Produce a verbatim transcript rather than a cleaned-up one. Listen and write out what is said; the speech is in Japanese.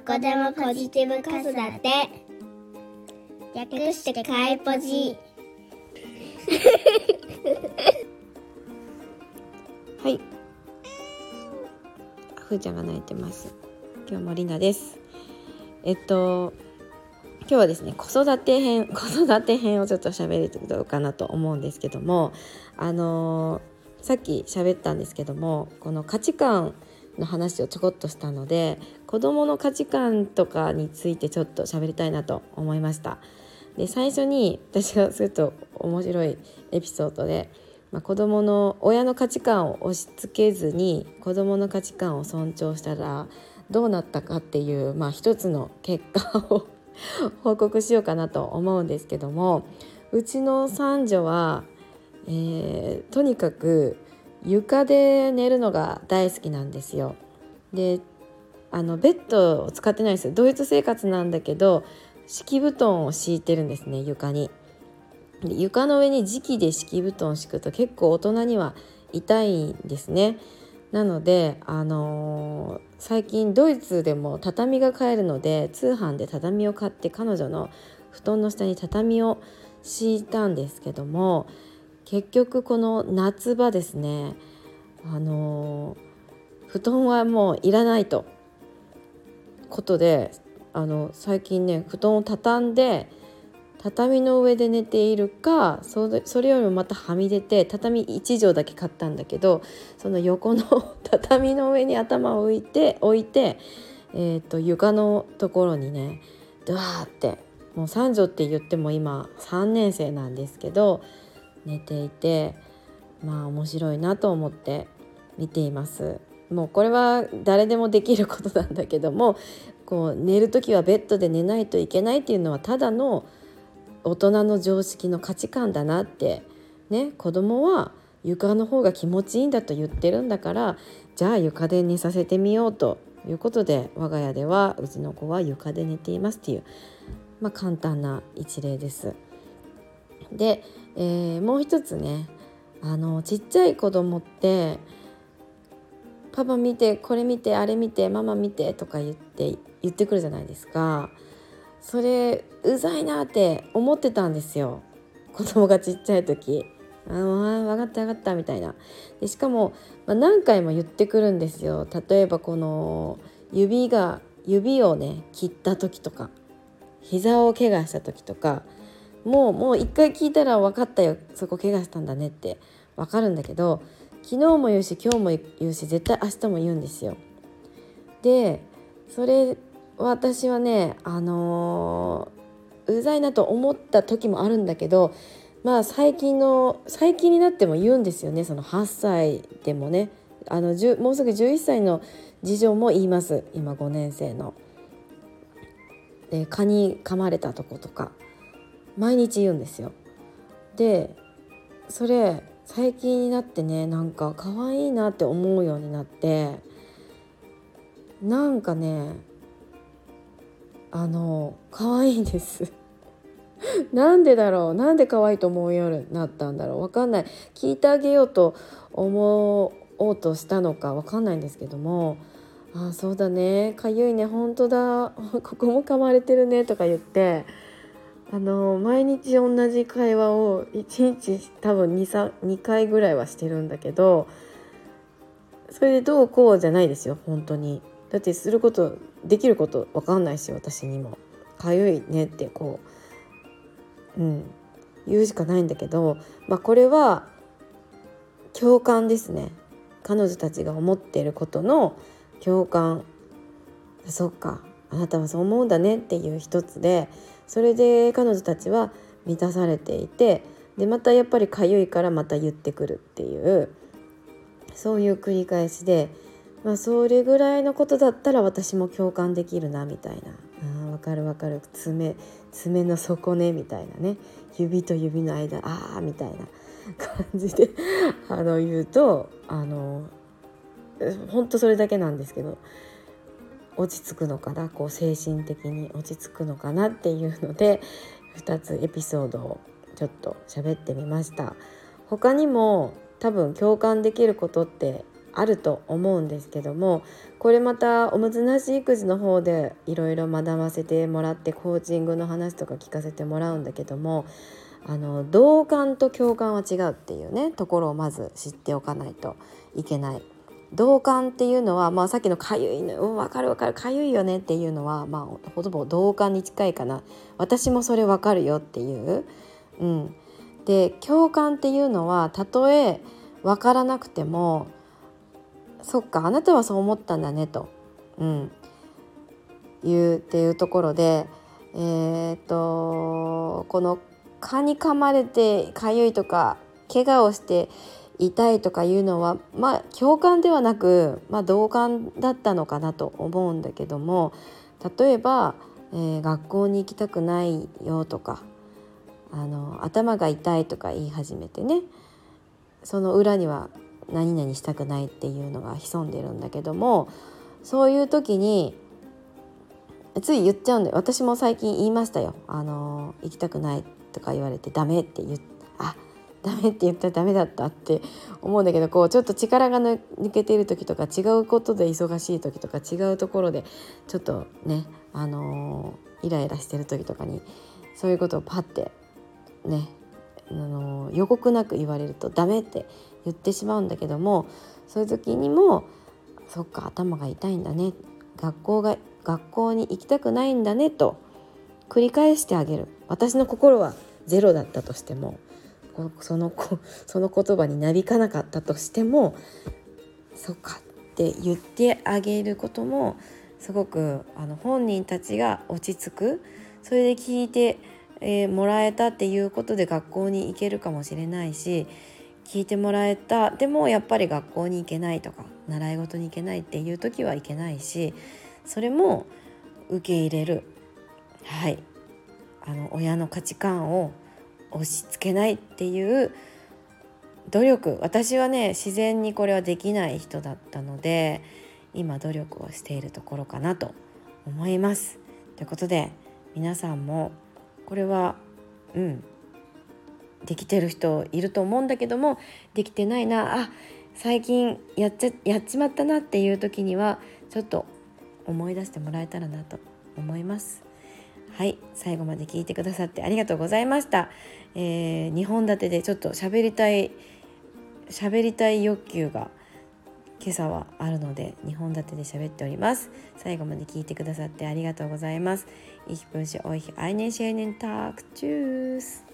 こでもポジティブ子育て、略してかいポジ。 はい、ふーちゃんが泣いてます。今日もりなです。えっと今日はですね、子育て編子育て編をちょっと喋るとかなと思うんですけども、あのー、さっき喋ったんですけども、この価値観の話をちょこっとしたので、子どもの価値観とかについてちょっと喋りたいなと思いました。で、最初に私がすると面白いエピソードで、まあ、子どもの親の価値観を押し付けずに子どもの価値観を尊重したらどうなったかっていう、まあ、一つの結果を報告しようかなと思うんですけども、うちの三女は、えー、とにかく床で寝るのが大好きなんですよ。で、あのベッドを使ってないですよ。ドイツ生活なんだけど敷布団を敷いてるんですね、床に。で、床の上に磁気で敷布団を敷くと結構大人には痛いんですね。なので、あのー、最近ドイツでも畳が買えるので通販で畳を買って彼女の布団の下に畳を敷いたんですけども、結局この夏場ですね、あのー、布団はもういらないとことで、あの最近ね、布団を畳んで畳の上で寝ているか、それ、それよりもまたはみ出て畳いち畳だけ買ったんだけど、その横の畳の上に頭を置いて置いて、えー、と床のところにねドワーって、もう三女って言っても今さんねん生なんですけど寝ていて、まあ面白いなと思って見ています。もうこれは誰でもできることなんだけども、こう寝るときはベッドで寝ないといけないっていうのはただの大人の常識の価値観だなってね。子供は床の方が気持ちいいんだと言ってるんだから、じゃあ床で寝させてみようということで、我が家ではうちの子は床で寝ていますっていう、まあ、簡単な一例です。で、えー、もう一つね、あのちっちゃい子供ってパパ見て、これ見て、あれ見て、ママ見てとか言って言ってくるじゃないですか。それうざいなって思ってたんですよ、子供がちっちゃい時。あの分かった分かったみたいな。でしかも、まあ、何回も言ってくるんですよ。例えばこの指が指をね切った時とか、膝を怪我した時とか、もうもう一回聞いたら分かったよ、そこ怪我したんだねって分かるんだけど、昨日も言うし今日も言うし絶対明日も言うんですよ。で、それ私はね、あのー、うざいなと思った時もあるんだけど、まあ最近の最近になっても言うんですよね。そのはっさいでもね、あのもうすぐじゅういっさいの次女も言います。今ごねん生の。で、蚊に噛まれたとことか毎日言うんですよ。で、それ最近になってね、なんか可愛いなって思うようになって、なんかね、あの可愛いんですなんでだろう、なんで可愛いと思うようになったんだろう、わかんない。聞いてあげようと思おうとしたのかわかんないんですけども、あ、そうだね、かゆいね、本当だここも噛まれてるねとか言って、あの毎日同じ会話をいちにち多分 2, にかいぐらいはしてるんだけど、それでどうこうじゃないですよ本当に。だってすることできること分かんないし、私にもかゆいねってこう、うん、言うしかないんだけど、まあ、これは共感ですね。彼女たちが思っていることの共感。そっか、あなたはそう思うんだねっていう一つで、それで彼女たちは満たされていて、でまたやっぱりかゆいからまた言ってくるっていう、そういう繰り返しで、まあ、それぐらいのことだったら私も共感できるなみたいな。あ、わかるわかる、爪爪の底ねみたいなね、指と指の間あーみたいな感じであの言うと、あの本当それだけなんですけど、落ち着くのかな、こう精神的に落ち着くのかなっていうのでふたつエピソードをちょっと喋ってみました。他にも多分共感できることってあると思うんですけども、これまたおむつなし育児の方でいろいろ学ばせてもらって、コーチングの話とか聞かせてもらうんだけども、あの同感と共感は違うっていうねところをまず知っておかないといけない。同感っていうのは、まあ、さっきのかゆいの、うん、分かる分かるかゆいよねっていうのは、まあ、ほとんど同感に近いかな。私もそれ分かるよっていう、うん、で共感っていうのは、たとえ分からなくても、そっかあなたはそう思ったんだねと、うん、いうっていうところで、えー、っとこの蚊に噛まれてかゆいとか怪我をして痛いとかいうのは、まあ共感ではなく、まあ、同感だったのかなと思うんだけども、例えば、えー、学校に行きたくないよとか、あの頭が痛いとか言い始めてね、その裏には何々したくないっていうのが潜んでるんだけども、そういう時につい言っちゃうんで、私も最近言いましたよ。あの行きたくないとか言われてダメって言っあダメって言ったらダメだったって思うんだけど、こうちょっと力が抜けている時とか、違うことで忙しい時とか、違うところでちょっとね、あのイライラしてる時とかにそういうことをパッてね、あの予告なく言われるとダメって言ってしまうんだけども、そういう時にもそっか頭が痛いんだね、学校が学校に行きたくないんだねと繰り返してあげる。私の心はゼロだったとしても、そのその言葉になびかなかったとしても、そっかって言ってあげることもすごくあの本人たちが落ち着く。それで聞いて、えー、もらえたっていうことで学校に行けるかもしれないし、聞いてもらえたでもやっぱり学校に行けないとか習い事に行けないっていう時は行けないし、それも受け入れる。はい、あの親の価値観を押し付けないっていう努力、私はね自然にこれはできない人だったので、今努力をしているところかなと思います。ということで皆さんもこれはうんできてる人いると思うんだけども、できてないな、あ最近やっちゃやっちまったなっていう時にはちょっと思い出してもらえたらなと思います。はい、最後まで聞いてくださってありがとうございました。えー、にほん立てでちょっと喋りたい喋りたい欲求が今朝はあるのでにほん立てで喋っております。最後まで聞いてくださってありがとうございます。Ich wünsche euch einen schönen Tag. Tschüss.